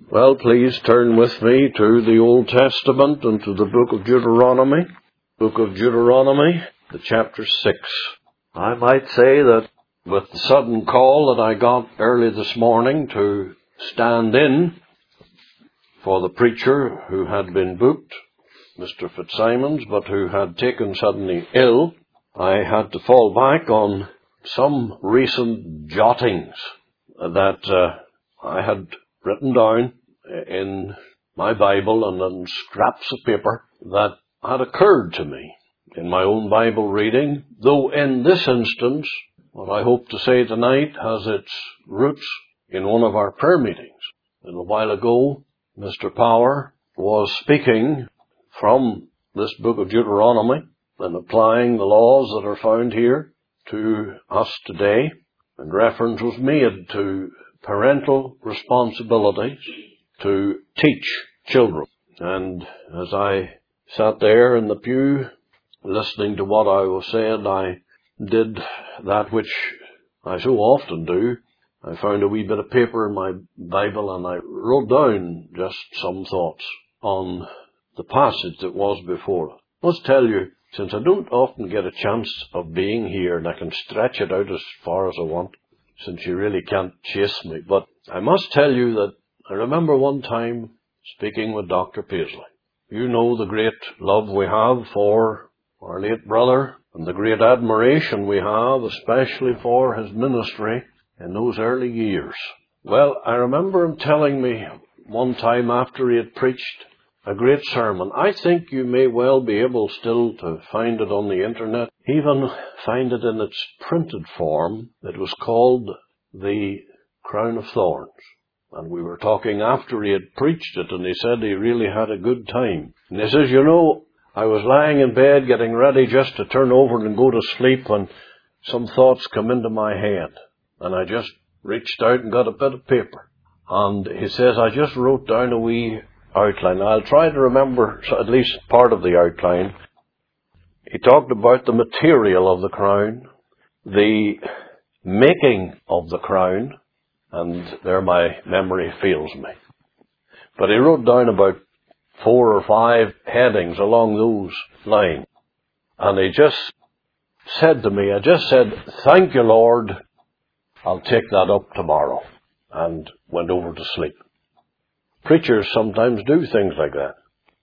Well, please turn with me to the Old Testament and to the book of Deuteronomy. Book of Deuteronomy, the chapter 6. I might say that with the sudden call that I got early this morning to stand in for the preacher who had been booked, Mr. Fitzsimons, but who had taken suddenly ill, I had to fall back on some recent jottings that I had written down in my Bible and on scraps of paper that had occurred to me in my own Bible reading, though in this instance, what I hope to say tonight has its roots in one of our prayer meetings. A little while ago, Mr. Power was speaking from this book of Deuteronomy and applying the laws that are found here to us today, and reference was made to parental responsibilities to teach children. And as I sat there in the pew listening to what I was said, I did that which I so often do. I found a wee bit of paper in my Bible and I wrote down just some thoughts on the passage that was before us. I must tell you, since I don't often get a chance of being here and I can stretch it out as far as I want, since you really can't chase me, but I must tell you that I remember one time speaking with Dr. Paisley. You know the great love we have for our late brother and the great admiration we have, especially for his ministry in those early years. Well, I remember him telling me one time after he had preached a great sermon. I think you may well be able still to find it on the internet, even find it in its printed form. It was called The Crown of Thorns. And we were talking after he had preached it, and he said he really had a good time. And he says, you know, I was lying in bed getting ready just to turn over and go to sleep when some thoughts come into my head. And I just reached out and got a bit of paper. And he says, I just wrote down a wee outline. I'll try to remember at least part of the outline. He talked about the material of the crown, the making of the crown, and there my memory fails me. But he wrote down about 4 or 5 headings along those lines. And he just said to me, I just said, thank you, Lord, I'll take that up tomorrow, and went over to sleep. Preachers sometimes do things like that.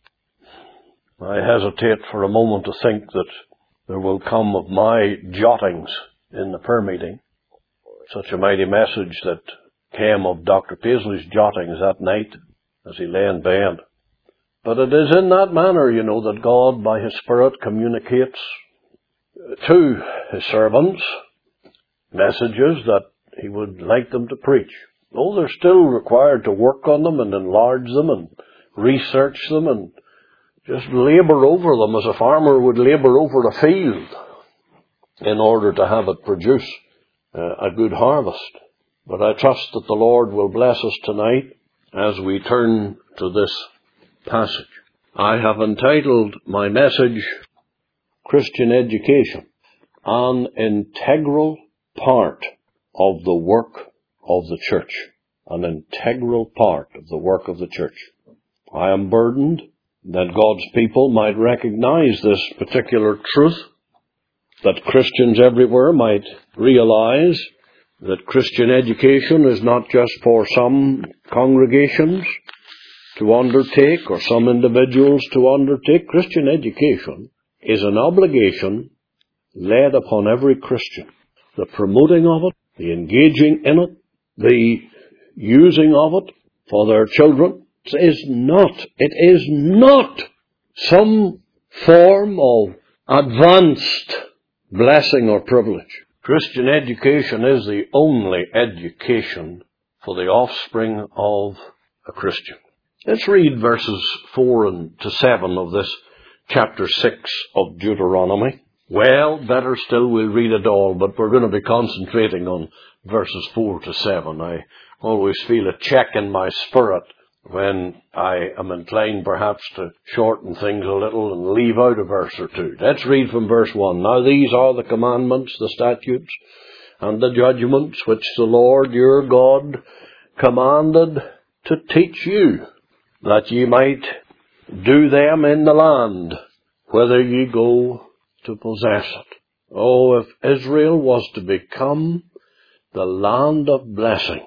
I hesitate for a moment to think that there will come of my jottings in the prayer meeting such a mighty message that came of Dr. Paisley's jottings that night as he lay in bed. But it is in that manner, you know, that God by His Spirit communicates to His servants messages that He would like them to preach. Though they're still required to work on them and enlarge them and research them and just labour over them as a farmer would labour over a field in order to have it produce a good harvest. But I trust that the Lord will bless us tonight as we turn to this passage. I have entitled my message, Christian Education, an integral part of the work of the church. An integral part of the work of the church. I am burdened that God's people might recognize this particular truth, that Christians everywhere might realize that Christian education is not just for some congregations to undertake or some individuals to undertake. Christian education is an obligation laid upon every Christian. The promoting of it, the engaging in it, the using of it for their children is not some form of advanced blessing or privilege. Christian education is the only education for the offspring of a Christian. Let's read verses 4 to 7 of this chapter 6 of Deuteronomy. Well, better still, we'll read it all, but we're going to be concentrating on verses 4 to 7. I always feel a check in my spirit when I am inclined perhaps to shorten things a little and leave out a verse or two. Let's read from verse 1. Now these are the commandments, the statutes, and the judgments which the Lord your God commanded to teach you, that ye might do them in the land, whither ye go to possess it. Oh, if Israel was to become the land of blessing,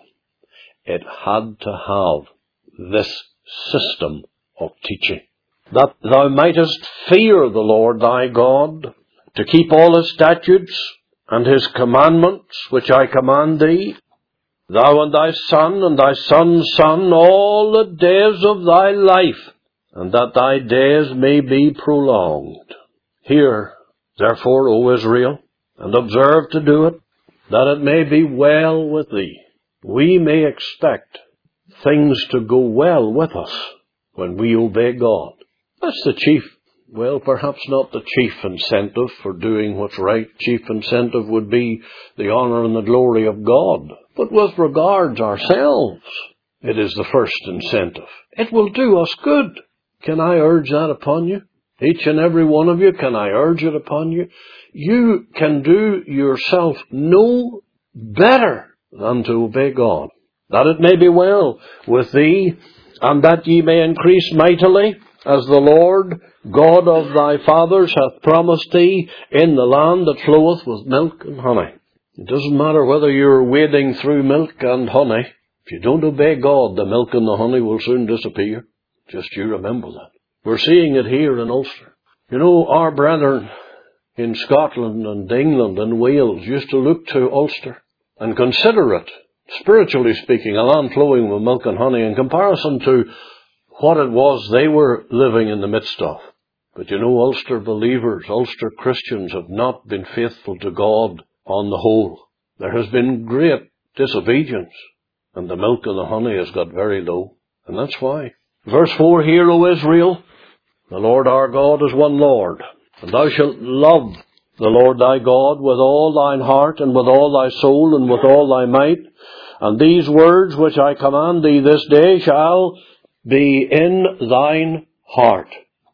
it had to have this system of teaching. That thou mightest fear the Lord thy God, to keep all his statutes and his commandments, which I command thee, thou and thy son and thy son's son, all the days of thy life, and that thy days may be prolonged. Hear, therefore, O Israel, and observe to do it, that it may be well with thee. We may expect things to go well with us when we obey God. That's the chief, well, perhaps not the chief incentive for doing what's right. Chief incentive would be the honour and the glory of God. But with regards ourselves, it is the first incentive. It will do us good. Can I urge that upon you? Each and every one of you, can I urge it upon you? You can do yourself no better than to obey God, that it may be well with thee, and that ye may increase mightily, as the Lord God of thy fathers hath promised thee, in the land that floweth with milk and honey. It doesn't matter whether you're wading through milk and honey. If you don't obey God, the milk and the honey will soon disappear. Just you remember that. We're seeing it here in Ulster. You know, our brethren in Scotland and England and Wales used to look to Ulster and consider it, spiritually speaking, a land flowing with milk and honey in comparison to what it was they were living in the midst of. But you know, Ulster believers, Ulster Christians have not been faithful to God on the whole. There has been great disobedience, and the milk and the honey has got very low. And that's why. Verse 4, Hear, O Israel, the Lord our God is one Lord, and thou shalt love the Lord thy God with all thine heart, and with all thy soul, and with all thy might. And these words which I command thee this day shall be in thine heart.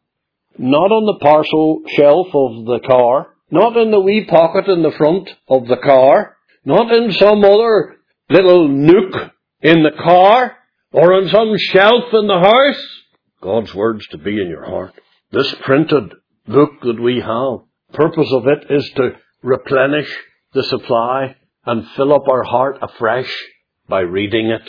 Not on the parcel shelf of the car, not in the wee pocket in the front of the car, not in some other little nook in the car, or on some shelf in the house. God's word's to be in your heart. This printed book that we have, purpose of it is to replenish the supply and fill up our heart afresh by reading it,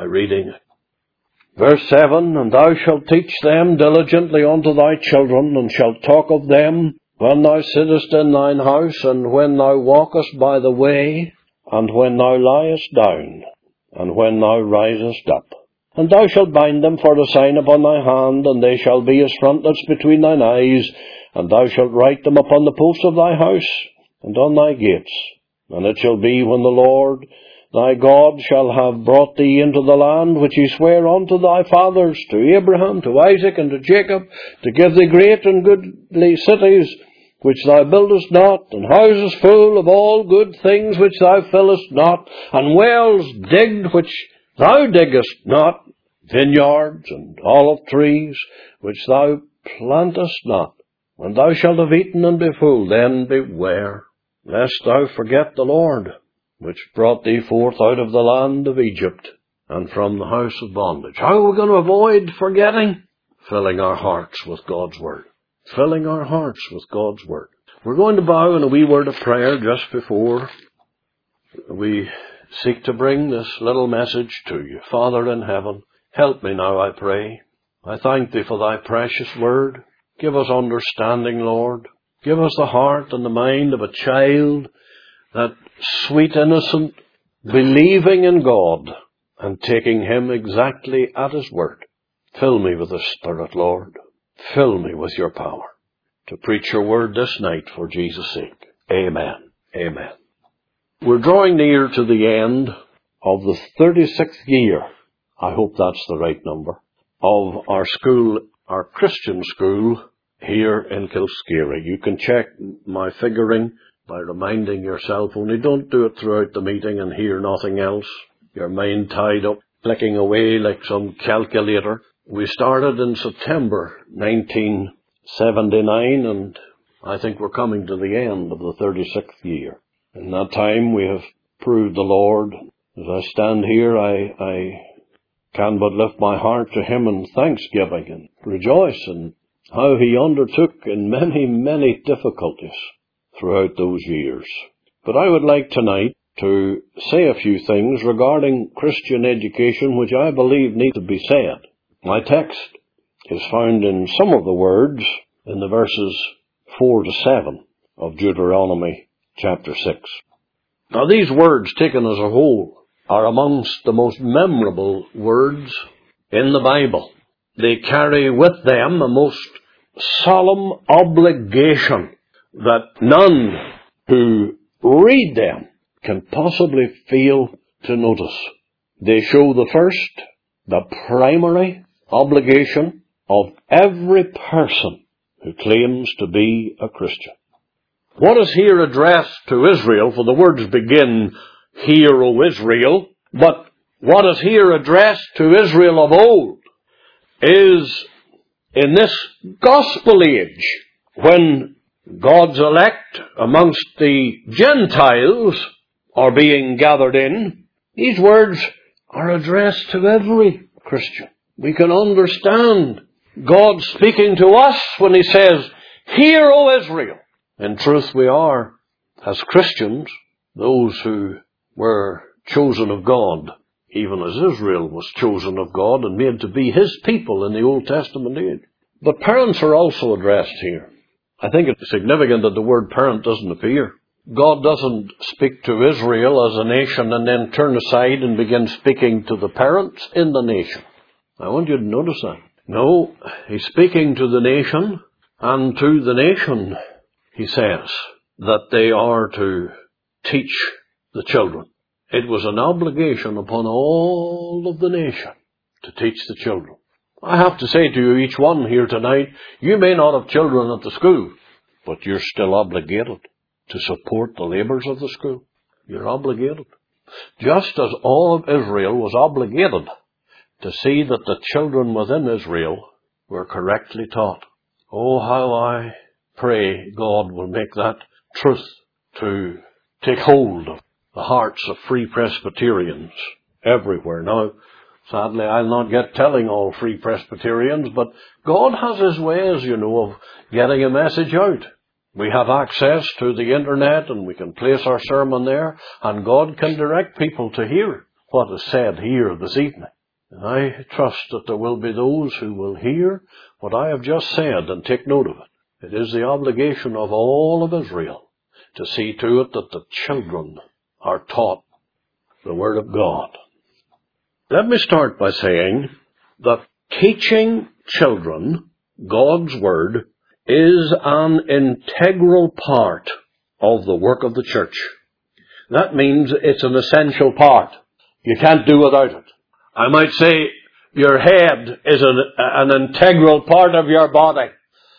Verse 7, And thou shalt teach them diligently unto thy children, and shalt talk of them when thou sittest in thine house, and when thou walkest by the way, and when thou liest down, and when thou risest up. And thou shalt bind them for a sign upon thy hand, and they shall be as frontlets between thine eyes, and thou shalt write them upon the posts of thy house, and on thy gates. And it shall be when the Lord thy God shall have brought thee into the land which he sware unto thy fathers, to Abraham, to Isaac, and to Jacob, to give thee great and goodly cities, which thou buildest not, and houses full of all good things which thou fillest not, and wells digged which thou diggest not, vineyards and olive trees which thou plantest not. When thou shalt have eaten and be full, then beware, lest thou forget the Lord, which brought thee forth out of the land of Egypt, and from the house of bondage. How are we going to avoid forgetting? Filling our hearts with God's word. Filling our hearts with God's word. We're going to bow in a wee word of prayer just before we seek to bring this little message to you. Father in heaven, help me now, I pray. I thank thee for thy precious word. Give us understanding, Lord. Give us the heart and the mind of a child, that sweet innocent believing in God and taking him exactly at his word. Fill me with the Spirit, Lord. Fill me with your power to preach your word this night for Jesus' sake. Amen. Amen. We're drawing near to the end of the 36th year, I hope that's the right number, of our school, our Christian school here in Kilscary. You can check my figuring by reminding yourself, only don't do it throughout the meeting and hear nothing else. Your mind tied up, clicking away like some calculator. We started in September 1979, and I think we're coming to the end of the 36th year. In that time we have proved the Lord. As I stand here, I can but lift my heart to him in thanksgiving and rejoice in how he undertook in many, many difficulties throughout those years. But I would like tonight to say a few things regarding Christian education which I believe need to be said. My text is found in some of the words in the verses 4 to 7 of Deuteronomy chapter 6. Now these words taken as a whole are amongst the most memorable words in the Bible. They carry with them a most solemn obligation that none who read them can possibly fail to notice. They show the primary obligation of every person who claims to be a Christian. What is here addressed to Israel, for the words begin, "Hear, O Israel," but what is here addressed to Israel of old is in this gospel age, when God's elect amongst the Gentiles are being gathered in, these words are addressed to every Christian. We can understand God speaking to us when he says, "Hear, O Israel." In truth, we are, as Christians, those who were chosen of God, even as Israel was chosen of God and made to be his people in the Old Testament age. But parents are also addressed here. I think it's significant that the word parent doesn't appear. God doesn't speak to Israel as a nation and then turn aside and begin speaking to the parents in the nation. I want you to notice that. No, he's speaking to the nation, and to the nation he says that they are to teach the children. It was an obligation upon all of the nation to teach the children. I have to say to you, each one here tonight, you may not have children at the school, but you're still obligated to support the labours of the school. You're obligated. Just as all of Israel was obligated to see that the children within Israel were correctly taught. Oh, how I pray God will make that truth to take hold of the hearts of Free Presbyterians everywhere. Now, sadly, I'll not get telling all Free Presbyterians, but God has his ways, of getting a message out. We have access to the internet and we can place our sermon there, and God can direct people to hear what is said here this evening. And I trust that there will be those who will hear what I have just said and take note of it. It is the obligation of all of Israel to see to it that the children are taught the Word of God. Let me start by saying that teaching children God's Word is an integral part of the work of the church. That means it's an essential part. You can't do without it. I might say your head is an integral part of your body.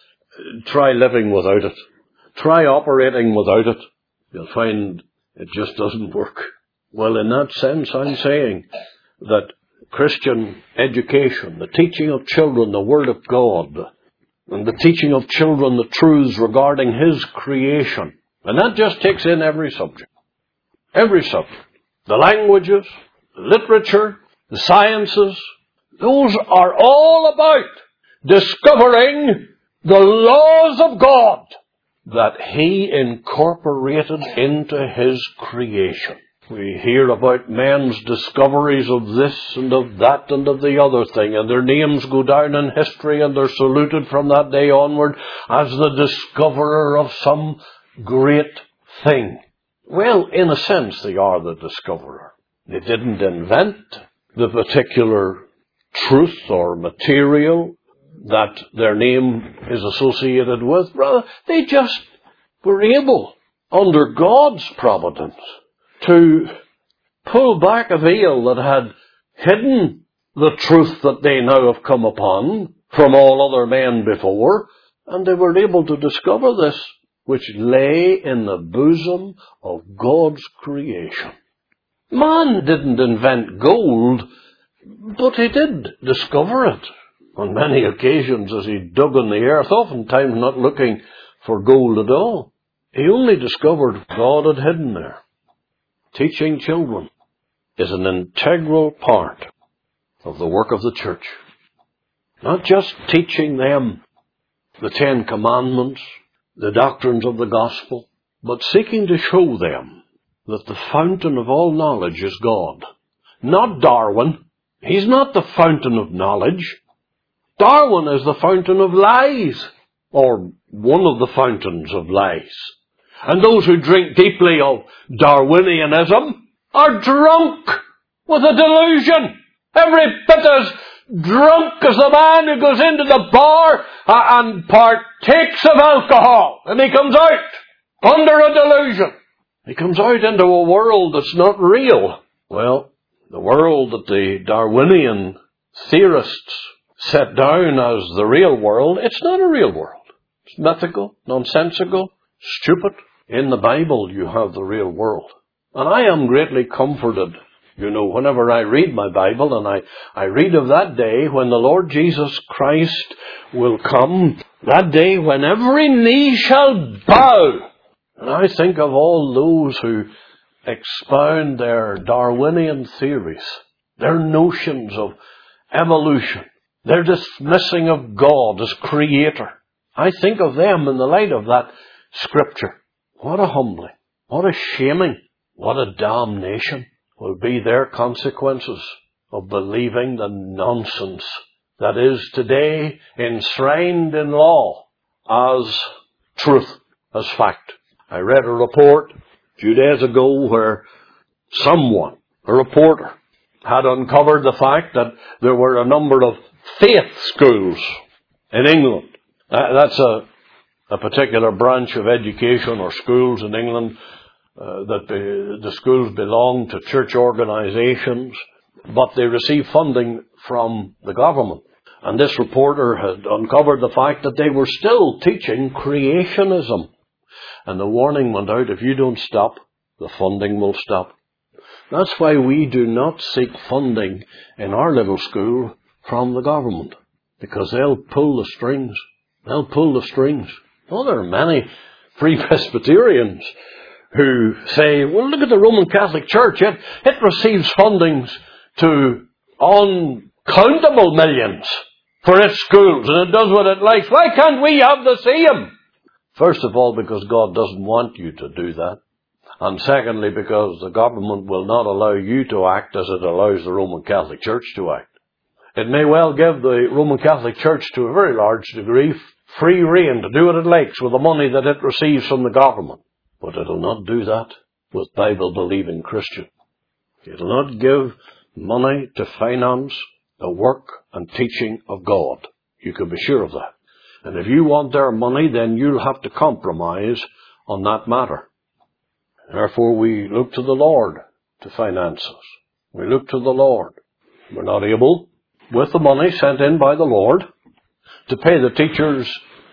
Try living without it. Try operating without it. You'll find it just doesn't work. Well, in that sense, I'm saying that Christian education, the teaching of children the Word of God, and the teaching of children the truths regarding his creation, and that just takes in every subject. Every subject. The languages, the literature, the sciences, those are all about discovering the laws of God that he incorporated into his creation. We hear about men's discoveries of this and of that and of the other thing, and their names go down in history and they're saluted from that day onward as the discoverer of some great thing. Well, in a sense, they are the discoverer. They didn't invent the particular truth or material that their name is associated with. Rather, they just were able, under God's providence, to pull back a veil that had hidden the truth that they now have come upon from all other men before, and they were able to discover this, which lay in the bosom of God's creation. Man didn't invent gold, but he did discover it on many occasions as he dug in the earth, oftentimes not looking for gold at all. He only discovered what God had hidden there. Teaching children is an integral part of the work of the church. Not just teaching them the 10 Commandments, the doctrines of the gospel, but seeking to show them that the fountain of all knowledge is God. Not Darwin. He's not the fountain of knowledge. Darwin is the fountain of lies, or one of the fountains of lies. And those who drink deeply of Darwinianism are drunk with a delusion. Every bit as drunk as the man who goes into the bar and partakes of alcohol. And he comes out under a delusion. He comes out into a world that's not real. Well, the world that the Darwinian theorists set down as the real world, it's not a real world. It's mythical, nonsensical, stupid. In the Bible, you have the real world. And I am greatly comforted, whenever I read my Bible, and I read of that day when the Lord Jesus Christ will come, that day when every knee shall bow. And I think of all those who expound their Darwinian theories, their notions of evolution, their dismissing of God as creator. I think of them in the light of that scripture. What a humbling, what a shaming, what a damnation will be their consequences of believing the nonsense that is today enshrined in law as truth, as fact. I read a report a few days ago where someone, a reporter, had uncovered the fact that there were a number of faith schools in England. That's a particular branch of education or schools in England that the schools belong to church organizations, but they receive funding from the government. And this reporter had uncovered the fact that they were still teaching creationism. And the warning went out, if you don't stop, the funding will stop. That's why we do not seek funding in our little school from the government, because they'll pull the strings. They'll pull the strings. Oh, there are many Free Presbyterians who say, well, look at the Roman Catholic Church. It receives fundings to uncountable millions for its schools, and it does what it likes. Why can't we have the same? First of all, because God doesn't want you to do that. And secondly, because the government will not allow you to act as it allows the Roman Catholic Church to act. It may well give the Roman Catholic Church, to a very large degree, free rein to do what it likes with the money that it receives from the government. But it'll not do that with Bible-believing Christians. It'll not give money to finance the work and teaching of God. You can be sure of that. And if you want their money, then you'll have to compromise on that matter. Therefore, we look to the Lord to finance us. We look to the Lord. We're not able, with the money sent in by the Lord, to pay the teacher's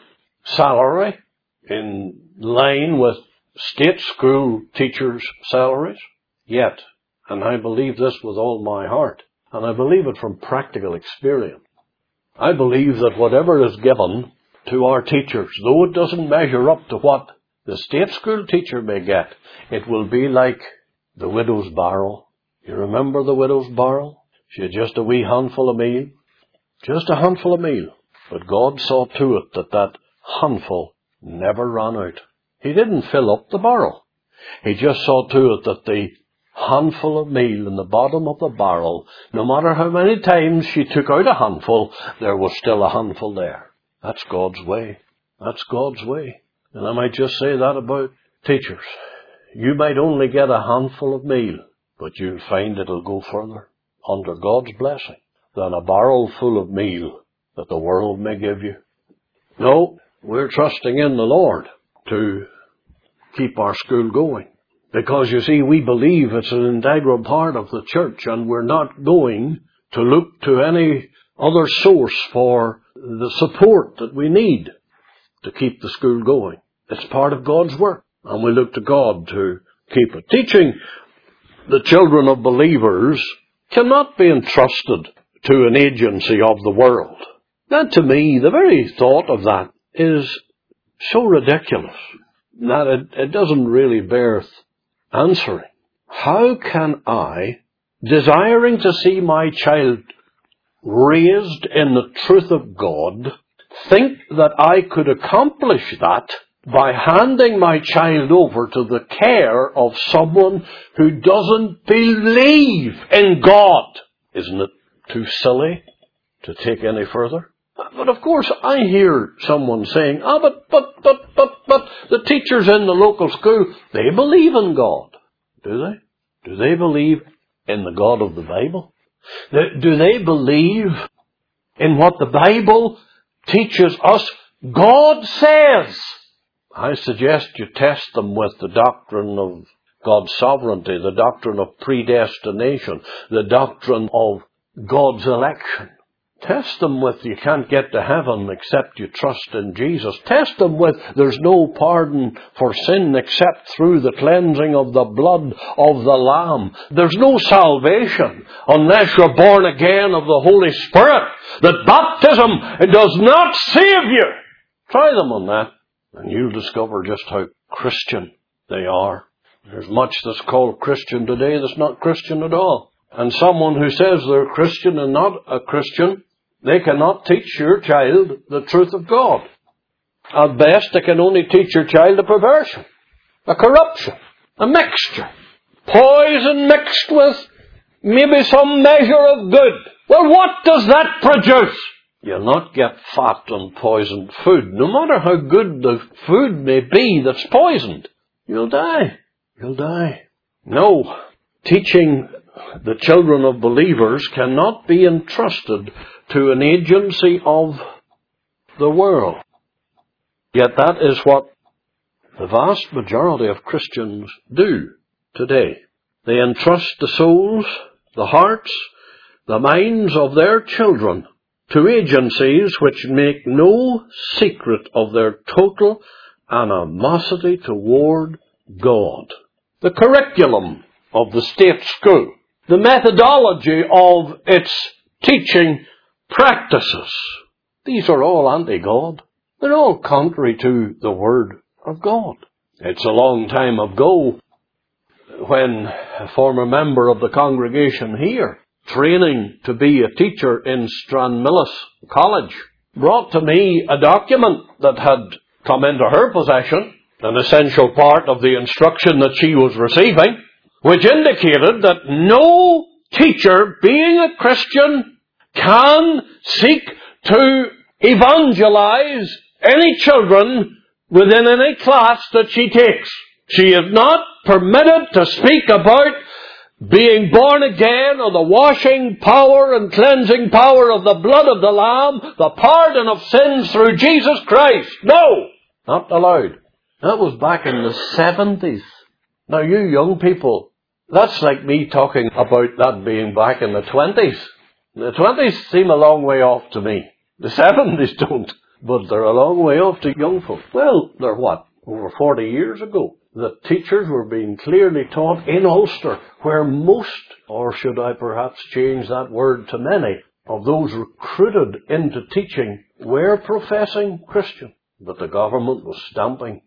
salary in line with state school teachers' salaries yet. And I believe this with all my heart. And I believe it from practical experience. I believe that whatever is given to our teachers, though it doesn't measure up to what the state school teacher may get, it will be like the widow's barrel. You remember the widow's barrel? She had just a wee handful of meal. Just a handful of meal. But God saw to it that that handful never ran out. He didn't fill up the barrel. He just saw to it that the handful of meal in the bottom of the barrel, no matter how many times she took out a handful, there was still a handful there. That's God's way. That's God's way. And I might just say that about teachers. You might only get a handful of meal, but you'll find it'll go further, under God's blessing, than a barrel full of meal that the world may give you. No, we're trusting in the Lord to keep our school going. Because, you see, we believe it's an integral part of the church, and we're not going to look to any other source for the support that we need to keep the school going. It's part of God's work, and we look to God to keep it. Teaching the children of believers cannot be entrusted to an agency of the world. That, to me, the very thought of that is so ridiculous that it doesn't really bear answering. How can I, desiring to see my child raised in the truth of God, think that I could accomplish that by handing my child over to the care of someone who doesn't believe in God. Isn't it too silly to take any further? But of course, I hear someone saying, but the teachers in the local school, they believe in God. Do they? Do they believe in the God of the Bible? Do they believe in what the Bible teaches us God says? I suggest you test them with the doctrine of God's sovereignty, the doctrine of predestination, the doctrine of God's election. Test them with you can't get to heaven except you trust in Jesus. Test them with there's no pardon for sin except through the cleansing of the blood of the Lamb. There's no salvation unless you're born again of the Holy Spirit. That baptism, it does not save you. Try them on that, and you'll discover just how Christian they are. There's much that's called Christian today that's not Christian at all. And someone who says they're Christian and not a Christian, they cannot teach your child the truth of God. At best, they can only teach your child a perversion, a corruption, a mixture. Poison mixed with maybe some measure of good. Well, what does that produce? You'll not get fat on poisoned food. No matter how good the food may be that's poisoned, you'll die. You'll die. No, teaching the children of believers cannot be entrusted to an agency of the world. Yet that is what the vast majority of Christians do today. They entrust the souls, the hearts, the minds of their children to agencies which make no secret of their total animosity toward God. The curriculum of the state school, the methodology of its teaching practices, these are all anti-God. They're all contrary to the Word of God. It's a long time ago when a former member of the congregation here, training to be a teacher in Stranmillis College, brought to me a document that had come into her possession, an essential part of the instruction that she was receiving, which indicated that no teacher, being a Christian, can seek to evangelize any children within any class that she takes. She is not permitted to speak about being born again or the washing power and cleansing power of the blood of the Lamb, the pardon of sins through Jesus Christ. No, not allowed. That was back in the 70s. Now you young people, that's like me talking about that being back in the 20s. The 20s seem a long way off to me. The 70s don't, but they're a long way off to young folk. Well, they're what? Over 40 years ago. The teachers were being clearly taught in Ulster, where most, or should I perhaps change that word to many, of those recruited into teaching were professing Christian. But the government was stamping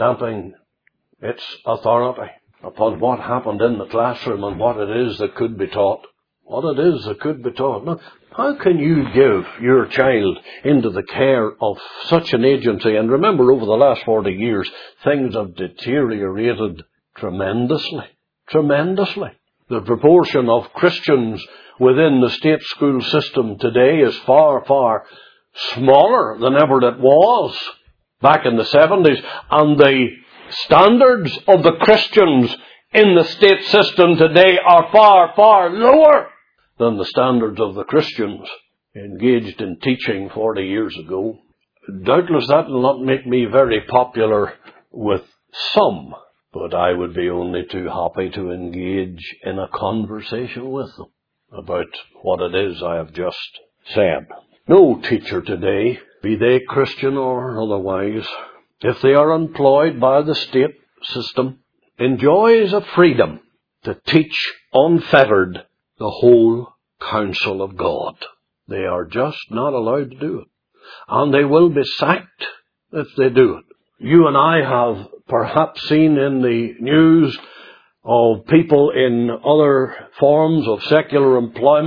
its authority upon what happened in the classroom and what it is that could be taught. What it is that could be taught. Now, how can you give your child into the care of such an agency? And remember, over the last 40 years, things have deteriorated tremendously. Tremendously. The proportion of Christians within the state school system today is far, far smaller than ever it was back in the 70s. And the standards of the Christians in the state system today are far, far lower than the standards of the Christians engaged in teaching 40 years ago. Doubtless that will not make me very popular with some, but I would be only too happy to engage in a conversation with them about what it is I have just said. No teacher today, be they Christian or otherwise, if they are employed by the state system, enjoys a freedom to teach unfettered the whole counsel of God. They are just not allowed to do it. And they will be sacked if they do it. You and I have perhaps seen in the news of people in other forms of secular employment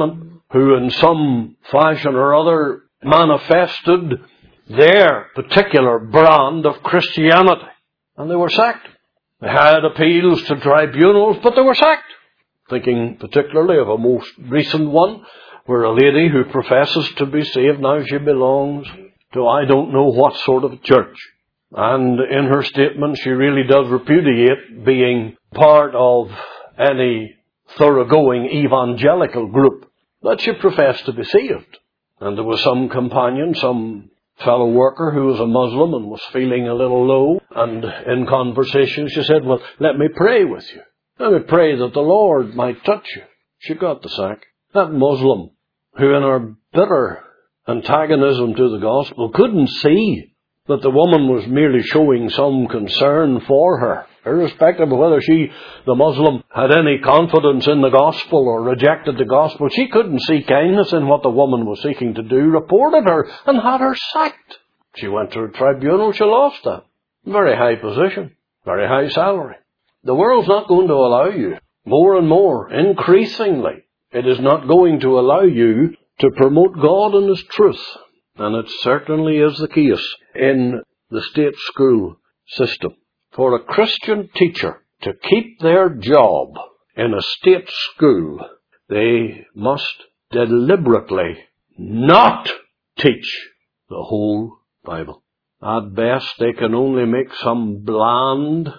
who in some fashion or other manifested their particular brand of Christianity. And they were sacked. They had appeals to tribunals, but they were sacked. Thinking particularly of a most recent one, where a lady who professes to be saved, now she belongs to I don't know what sort of church. And in her statement, she really does repudiate being part of any thoroughgoing evangelical group, that she professed to be saved. And there was some companion, some fellow worker who was a Muslim and was feeling a little low, and in conversation she said, well, let me pray with you. Let me pray that the Lord might touch you. She got the sack. That Muslim, who in her bitter antagonism to the gospel couldn't see that the woman was merely showing some concern for her, irrespective of whether she, the Muslim, had any confidence in the gospel or rejected the gospel. She couldn't see kindness in what the woman was seeking to do, reported her, and had her sacked. She went to a tribunal, she lost that. Very high position, very high salary. The world's not going to allow you, more and more, increasingly, it is not going to allow you to promote God and His truth. And it certainly is the case in the state school system. For a Christian teacher to keep their job in a state school, they must deliberately not teach the whole Bible. At best, they can only make some bland,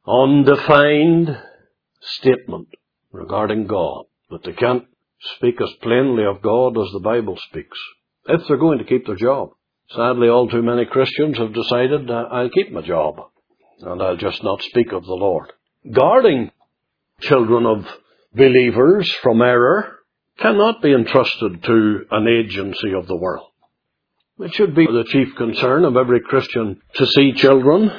undefined statement regarding God. But they can't speak as plainly of God as the Bible speaks, if they're going to keep their job. Sadly, all too many Christians have decided, I'll keep my job, and I'll just not speak of the Lord. Guarding children of believers from error cannot be entrusted to an agency of the world. It should be the chief concern of every Christian to see children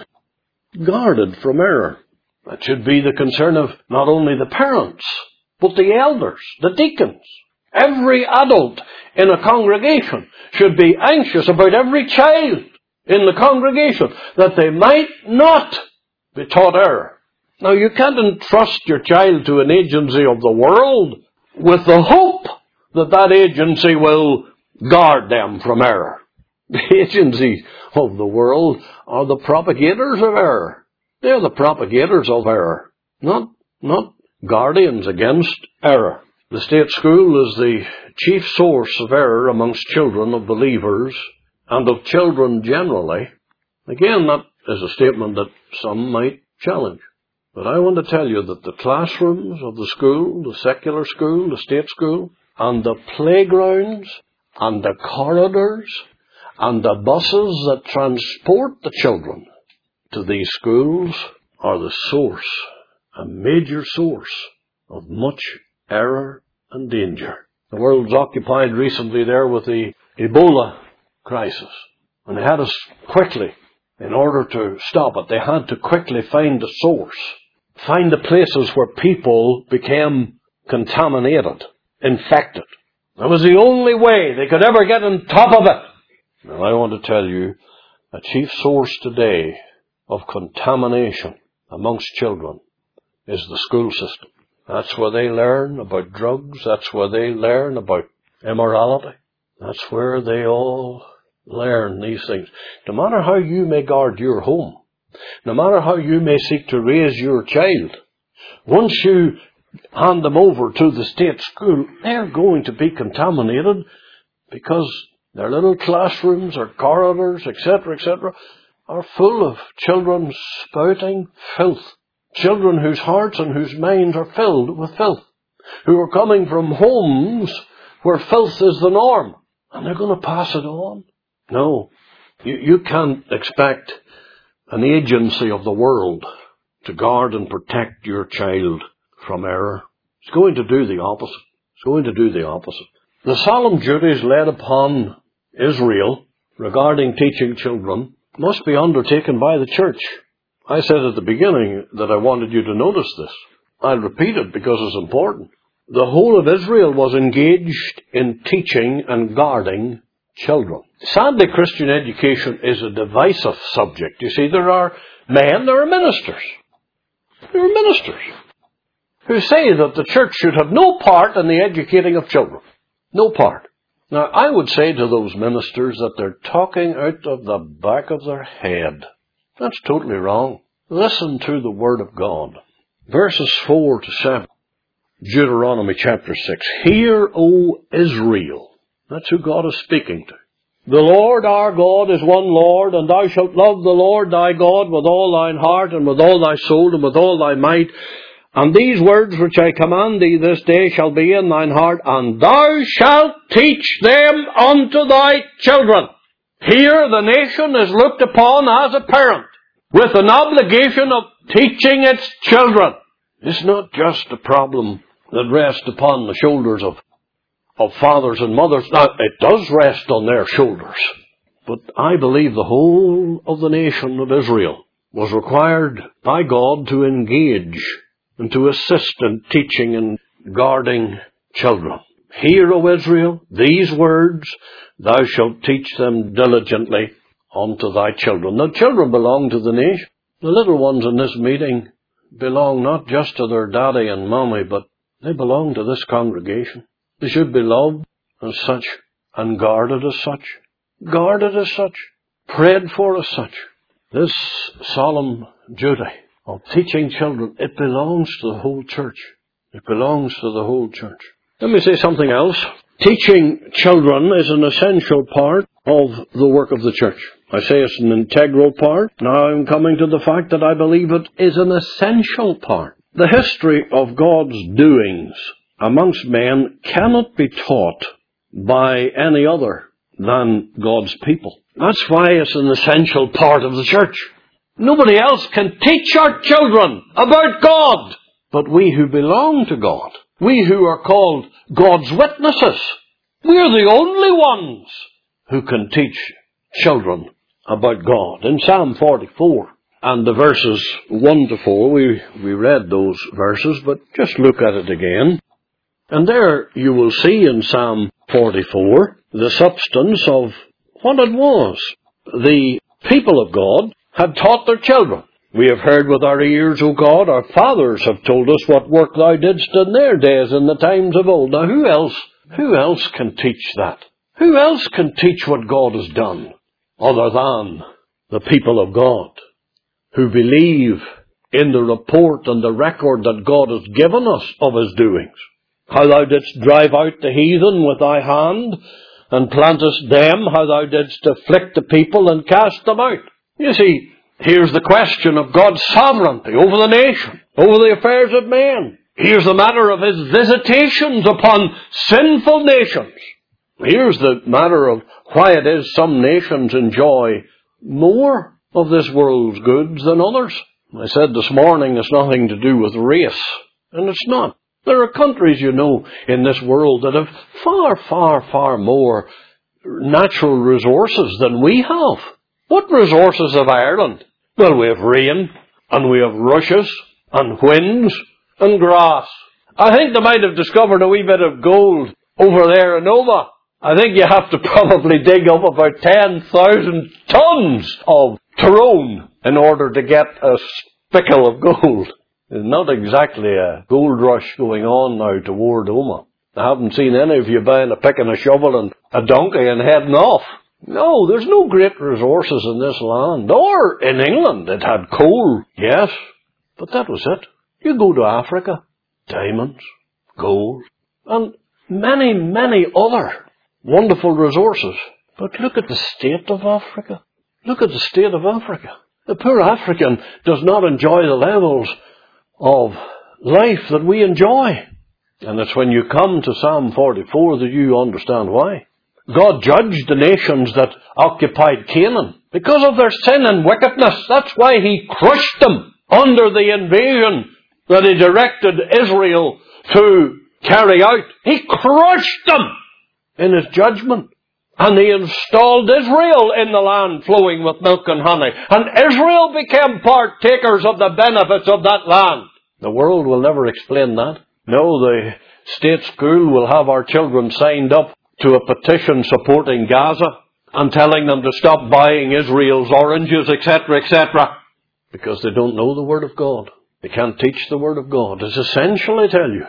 guarded from error. It should be the concern of not only the parents, but the elders, the deacons. Every adult in a congregation should be anxious about every child in the congregation, that they might not be taught error. Now, you can't entrust your child to an agency of the world with the hope that that agency will guard them from error. The agencies of the world are the propagators of error. They're the propagators of error, not guardians against error. The state school is the chief source of error amongst children of believers and of children generally. Again, that is a statement that some might challenge. But I want to tell you that the classrooms of the school, the secular school, the state school, and the playgrounds, and the corridors, and the buses that transport the children to these schools are the source, a major source, of much error and danger. The world's occupied recently there with the Ebola crisis. And they had to quickly, in order to stop it, they had to quickly find the source. Find the places where people became contaminated, infected. That was the only way they could ever get on top of it. Now, I want to tell you, a chief source today of contamination amongst children is the school system. That's where they learn about drugs. That's where they learn about immorality. That's where they all learn these things. No matter how you may guard your home, no matter how you may seek to raise your child, once you hand them over to the state school, they're going to be contaminated because their little classrooms or corridors, etc., are full of children spouting filth. Children whose hearts and whose minds are filled with filth, who are coming from homes where filth is the norm, and they're going to pass it on. No, you can't expect an agency of the world to guard and protect your child from error. It's going to do the opposite. It's going to do the opposite. The solemn duties laid upon Israel regarding teaching children must be undertaken by the church. I said at the beginning that I wanted you to notice this. I'll repeat it because it's important. The whole of Israel was engaged in teaching and guarding children. Sadly, Christian education is a divisive subject. You see, there are ministers. There are ministers who say that the church should have no part in the educating of children. No part. Now, I would say to those ministers that they're talking out of the back of their head. That's totally wrong. Listen to the Word of God. Verses 4 to 7. Deuteronomy chapter 6. Hear, O Israel. That's who God is speaking to. The Lord our God is one Lord, and thou shalt love the Lord thy God with all thine heart, and with all thy soul, and with all thy might. And these words which I command thee this day shall be in thine heart, and thou shalt teach them unto thy children. Here the nation is looked upon as a parent, with an obligation of teaching its children. It's not just a problem that rests upon the shoulders of fathers and mothers. Now, it does rest on their shoulders. But I believe the whole of the nation of Israel was required by God to engage and to assist in teaching and guarding children. Hear, O Israel, these words, thou shalt teach them diligently unto thy children. The children belong to the nation. The little ones in this meeting belong not just to their daddy and mommy, but they belong to this congregation. They should be loved as such and guarded as such. Guarded as such. Prayed for as such. This solemn duty of teaching children, it belongs to the whole church. It belongs to the whole church. Let me say something else. Teaching children is an essential part of the work of the church. I say it's an integral part. Now I'm coming to the fact that I believe it is an essential part. The history of God's doings amongst men cannot be taught by any other than God's people. That's why it's an essential part of the church. Nobody else can teach our children about God. But we who belong to God, we who are called God's witnesses, we're the only ones who can teach children about God. In Psalm 44 and the verses 1 to 4, we read those verses, but just look at it again. And there you will see in Psalm 44 the substance of what it was. The people of God had taught their children. We have heard with our ears, O God, our fathers have told us what work thou didst in their days in the times of old. Now who else can teach that? Who else can teach what God has done other than the people of God who believe in the report and the record that God has given us of his doings? How thou didst drive out the heathen with thy hand, and plantest them, how thou didst afflict the people and cast them out. You see, here's the question of God's sovereignty over the nation, over the affairs of men. Here's the matter of his visitations upon sinful nations. Here's the matter of why it is some nations enjoy more of this world's goods than others. I said this morning it's nothing to do with race, and it's not. There are countries, you know, in this world that have far, far, far more natural resources than we have. What resources have Ireland? Well, we have rain, and we have rushes, and winds, and grass. I think they might have discovered a wee bit of gold over there in Nova. I think you have to probably dig up about 10,000 tons of Tyrone in order to get a spickle of gold. There's not exactly a gold rush going on now toward Oma. I haven't seen any of you buying a pick and a shovel and a donkey and heading off. No, there's no great resources in this land. Or in England, it had coal, yes, but that was it. You go to Africa, diamonds, gold, and many, many other wonderful resources. But look at the state of Africa. Look at the state of Africa. The poor African does not enjoy the levels of life that we enjoy. And it's when you come to Psalm 44 that you understand why. God judged the nations that occupied Canaan because of their sin and wickedness. That's why he crushed them under the invasion that he directed Israel to carry out. He crushed them in his judgment. And he installed Israel in the land flowing with milk and honey. And Israel became partakers of the benefits of that land. The world will never explain that. No, the state school will have our children signed up to a petition supporting Gaza and telling them to stop buying Israel's oranges, etc., etc. Because they don't know the Word of God. They can't teach the Word of God. It's essential, I tell you.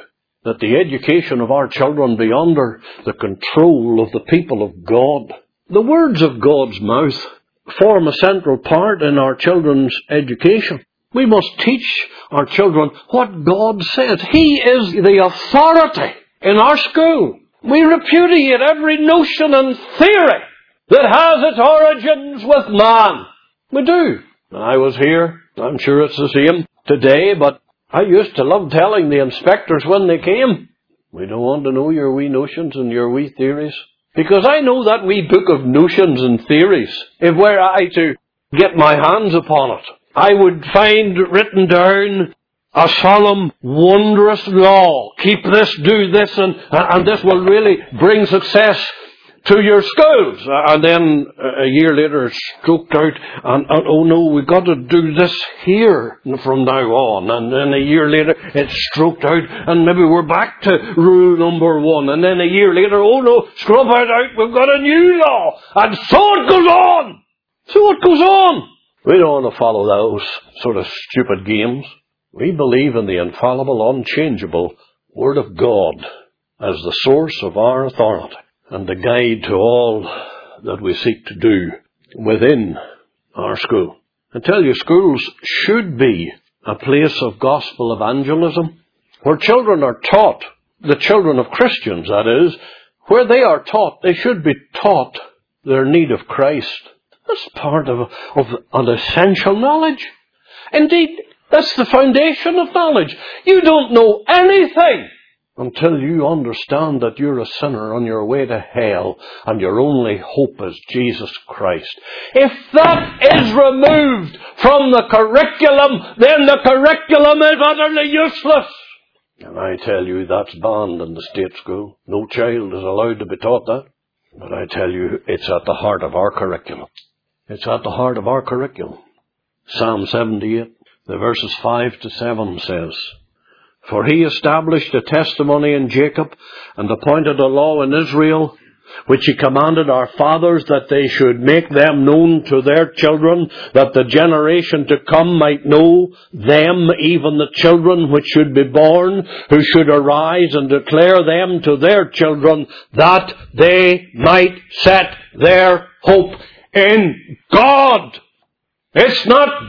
that the education of our children be under the control of the people of God. The words of God's mouth form a central part in our children's education. We must teach our children what God says. He is the authority in our school. We repudiate every notion and theory that has its origins with man. We do. I was here. I'm sure it's the same today, but I used to love telling the inspectors when they came, we don't want to know your wee notions and your wee theories. Because I know that wee book of notions and theories, if were I to get my hands upon it, I would find written down a solemn, wondrous law. Keep this, do this, and this will really bring success to your schools. And then a year later it's stroked out, and oh no, we've got to do this here from now on. And then a year later it's stroked out, and maybe we're back to rule number 1. And then a year later, oh no, scrub it out, we've got a new law. And so it goes on. So it goes on. We don't want to follow those sort of stupid games. We believe in the infallible, unchangeable Word of God as the source of our authority and the guide to all that we seek to do within our school. I tell you, schools should be a place of gospel evangelism, where children are taught, the children of Christians that is, where they are taught, they should be taught their need of Christ. That's part of an essential knowledge. Indeed, that's the foundation of knowledge. You don't know anything until you understand that you're a sinner on your way to hell and your only hope is Jesus Christ. If that is removed from the curriculum, then the curriculum is utterly useless. And I tell you, that's banned in the state school. No child is allowed to be taught that. But I tell you, it's at the heart of our curriculum. It's at the heart of our curriculum. Psalm 78, the verses 5 to 7 says, For he established a testimony in Jacob, and appointed a law in Israel, which he commanded our fathers, that they should make them known to their children, that the generation to come might know them, even the children which should be born, who should arise and declare them to their children, that they might set their hope in God. It's not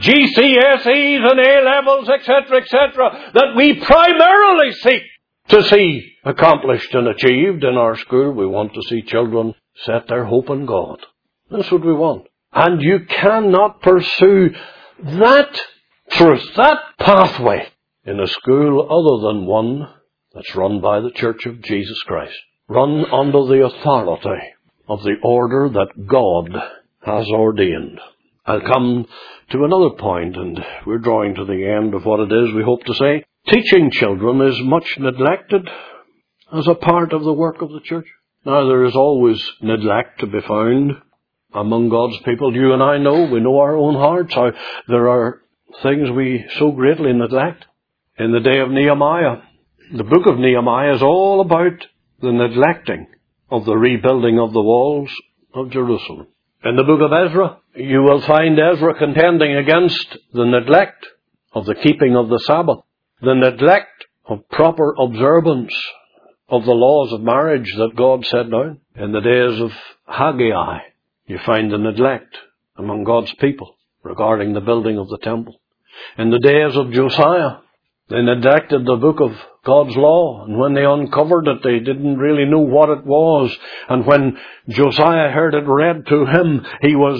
GCSEs and A-levels, etc., that we primarily seek to see accomplished and achieved in our school. We want to see children set their hope in God. That's what we want. And you cannot pursue that truth, that pathway, in a school other than one that's run by the Church of Jesus Christ, run under the authority of the order that God has ordained. I'll come to another point, and we're drawing to the end of what it is we hope to say. Teaching children is much neglected as a part of the work of the church. Now, there is always neglect to be found among God's people. You and I know, we know our own hearts, how there are things we so greatly neglect. In the day of Nehemiah, the book of Nehemiah is all about the neglecting of the rebuilding of the walls of Jerusalem. In the book of Ezra, you will find Ezra contending against the neglect of the keeping of the Sabbath, the neglect of proper observance of the laws of marriage that God set down. In the days of Haggai, you find the neglect among God's people regarding the building of the temple. In the days of Josiah, they neglected the book of God's law, and when they uncovered it, they didn't really know what it was. And when Josiah heard it read to him, he was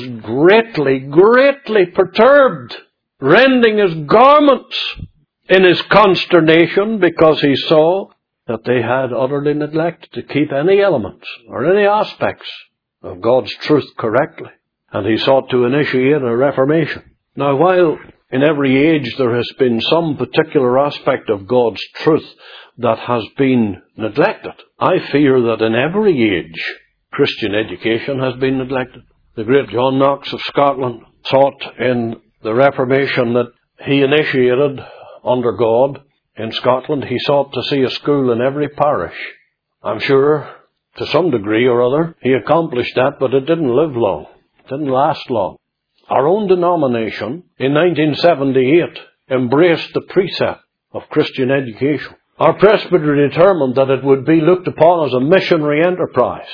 greatly perturbed, rending his garments in his consternation, because he saw that they had utterly neglected to keep any elements or any aspects of God's truth correctly. And he sought to initiate a reformation. Now, while in every age there has been some particular aspect of God's truth that has been neglected, I fear that in every age Christian education has been neglected. The great John Knox of Scotland sought in the Reformation that he initiated under God in Scotland, he sought to see a school in every parish. I'm sure to some degree or other he accomplished that, but it didn't live long. It didn't last long. Our own denomination in 1978 embraced the precept of Christian education. Our presbytery determined that it would be looked upon as a missionary enterprise.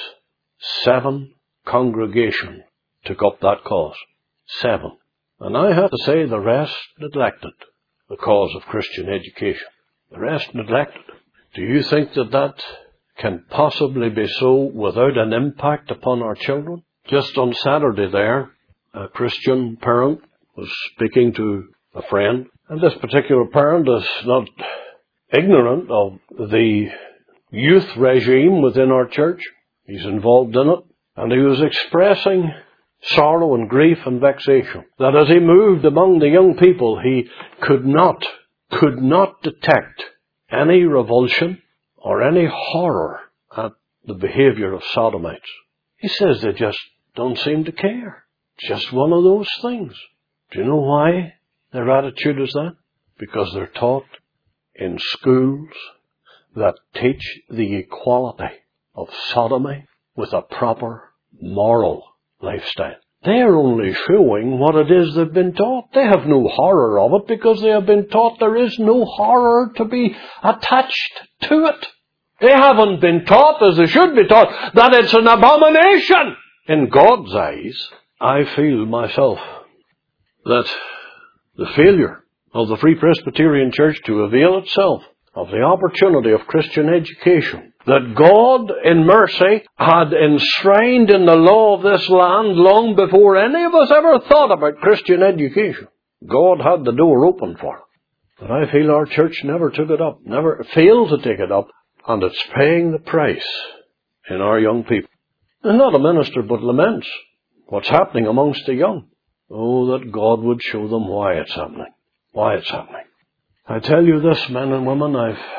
7 congregations took up that cause. 7. And I have to say the rest neglected the cause of Christian education. The rest neglected. Do you think that that can possibly be so without an impact upon our children? Just on Saturday there, a Christian parent was speaking to a friend, and this particular parent is not ignorant of the youth regime within our church. He's involved in it, and he was expressing sorrow and grief and vexation that as he moved among the young people, he could not detect any revulsion or any horror at the behavior of sodomites. He says they just don't seem to care. It's just one of those things. Do you know why their attitude is that? Because they're taught in schools that teach the equality of sodomy with a proper moral lifestyle. They're only showing what it is they've been taught. They have no horror of it because they have been taught there is no horror to be attached to it. They haven't been taught, as they should be taught, that it's an abomination. In God's eyes, I feel myself that the failure of the Free Presbyterian Church to avail itself of the opportunity of Christian education that God in mercy had enshrined in the law of this land long before any of us ever thought about Christian education. God had the door open for it. But I feel our church never took it up, never failed to take it up, and it's paying the price in our young people. And not a minister but laments what's happening amongst the young. Oh, that God would show them why it's happening. Why it's happening. I tell you this, men and women,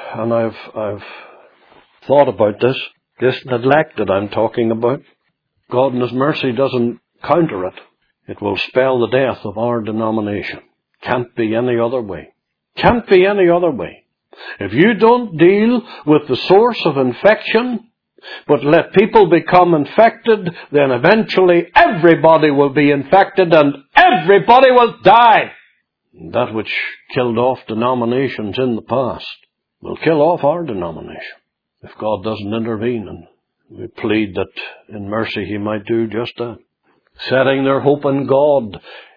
I've thought about this neglect that I'm talking about. God in His mercy doesn't counter it. It will spell the death of our denomination. Can't be any other way. Can't be any other way. If you don't deal with the source of infection, but let people become infected, then eventually everybody will be infected and everybody will die. That which killed off denominations in the past will kill off our denomination if God doesn't intervene. And we plead that in mercy He might do just that. Setting their hope in God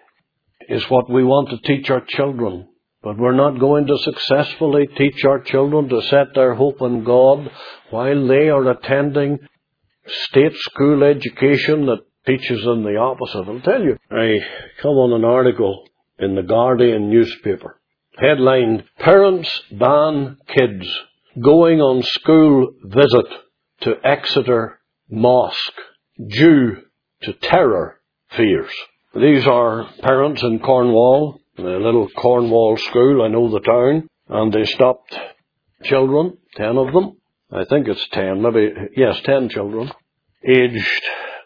is what we want to teach our children. But we're not going to successfully teach our children to set their hope in God while they are attending state school education that teaches them the opposite. I'll tell you, I come on an article in the Guardian newspaper, headlined, "Parents Ban Kids Going on School Visit to Exeter Mosque Due to Terror Fears." These are parents in Cornwall, a little Cornwall school, I know the town, and they stopped children, 10 of them. I think it's 10, maybe, yes, 10 children, aged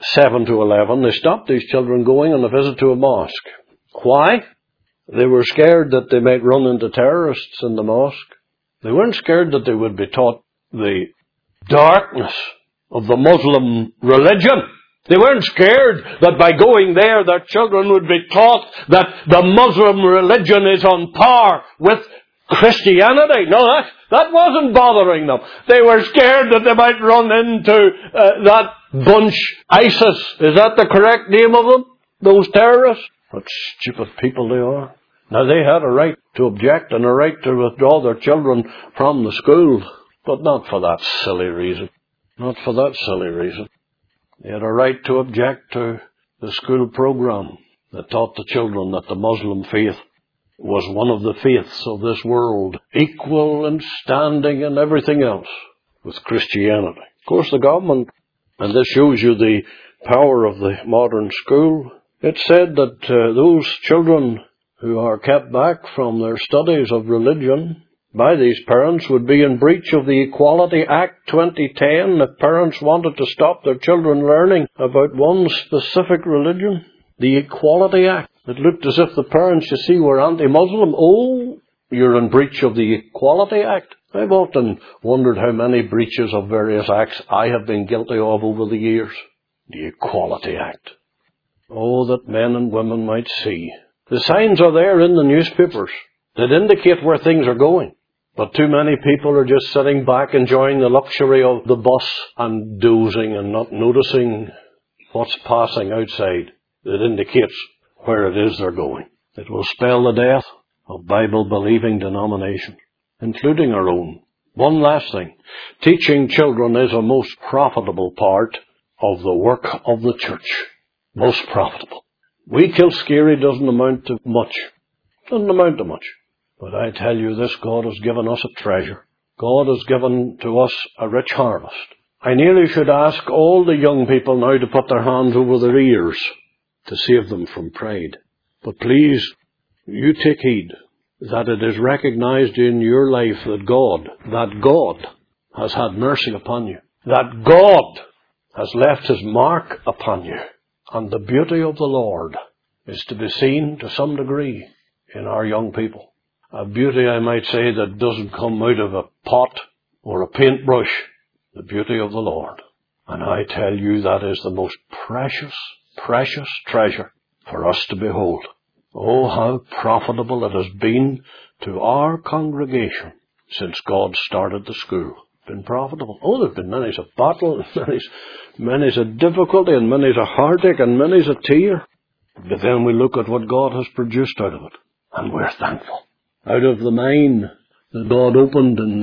7 to 11. They stopped these children going on a visit to a mosque. Why? They were scared that they might run into terrorists in the mosque. They weren't scared that they would be taught the darkness of the Muslim religion. They weren't scared that by going there their children would be taught that the Muslim religion is on par with Christianity. No, that wasn't bothering them. They were scared that they might run into that bunch, ISIS. Is that the correct name of them? Those terrorists? What stupid people they are. Now, they had a right to object and a right to withdraw their children from the school, but not for that silly reason. Not for that silly reason. They had a right to object to the school program that taught the children that the Muslim faith was one of the faiths of this world, equal in standing and everything else with Christianity. Of course, the government, and this shows you the power of the modern school, it said that those children who are kept back from their studies of religion by these parents would be in breach of the Equality Act 2010 if parents wanted to stop their children learning about one specific religion. The Equality Act. It looked as if the parents, you see, were anti-Muslim. Oh, you're in breach of the Equality Act. I've often wondered how many breaches of various acts I have been guilty of over the years. The Equality Act. Oh, that men and women might see. The signs are there in the newspapers that indicate where things are going. But too many people are just sitting back enjoying the luxury of the bus and dozing and not noticing what's passing outside that indicates where it is they're going. It will spell the death of Bible-believing denominations, including our own. One last thing. Teaching children is a most profitable part of the work of the church. Most profitable. We Kilscary doesn't amount to much. Doesn't amount to much. But I tell you this, God has given us a treasure. God has given to us a rich harvest. I nearly should ask all the young people now to put their hands over their ears to save them from pride. But please, you take heed that it is recognized in your life that God has had mercy upon you. That God has left His mark upon you. And the beauty of the Lord is to be seen to some degree in our young people. A beauty, I might say, that doesn't come out of a pot or a paintbrush. The beauty of the Lord. And I tell you, that is the most precious, precious treasure for us to behold. Oh, how profitable it has been to our congregation since God started the school. It's been profitable. Oh, there have been many's a battle, many's a difficulty, and many's a heartache, and many's a tear. But then we look at what God has produced out of it, and we're thankful. Out of the mine that God opened in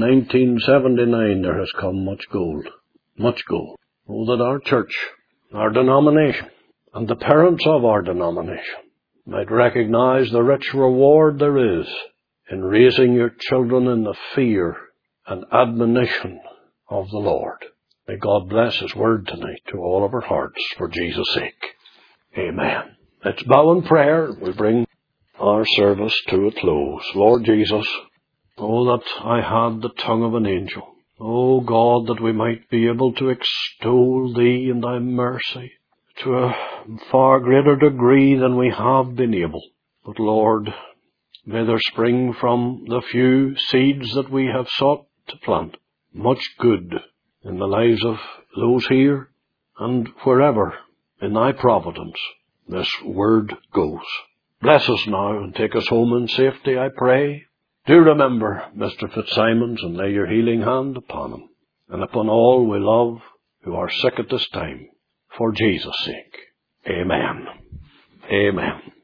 1979, there has come much gold. Much gold. Oh, that our church, our denomination, and the parents of our denomination might recognize the rich reward there is in raising your children in the fear and admonition of the Lord. May God bless His word tonight to all of our hearts for Jesus' sake. Amen. Let's bow in prayer. We bring our service to a close. Lord Jesus, oh, that I had the tongue of an angel. Oh, God, that we might be able to extol Thee and Thy mercy to a far greater degree than we have been able. But, Lord, may there spring from the few seeds that we have sought to plant much good in the lives of those here and wherever in Thy providence this word goes. Bless us now and take us home in safety, I pray. Do remember Mr. Fitzsimons and lay your healing hand upon him and upon all we love who are sick at this time. For Jesus' sake. Amen. Amen.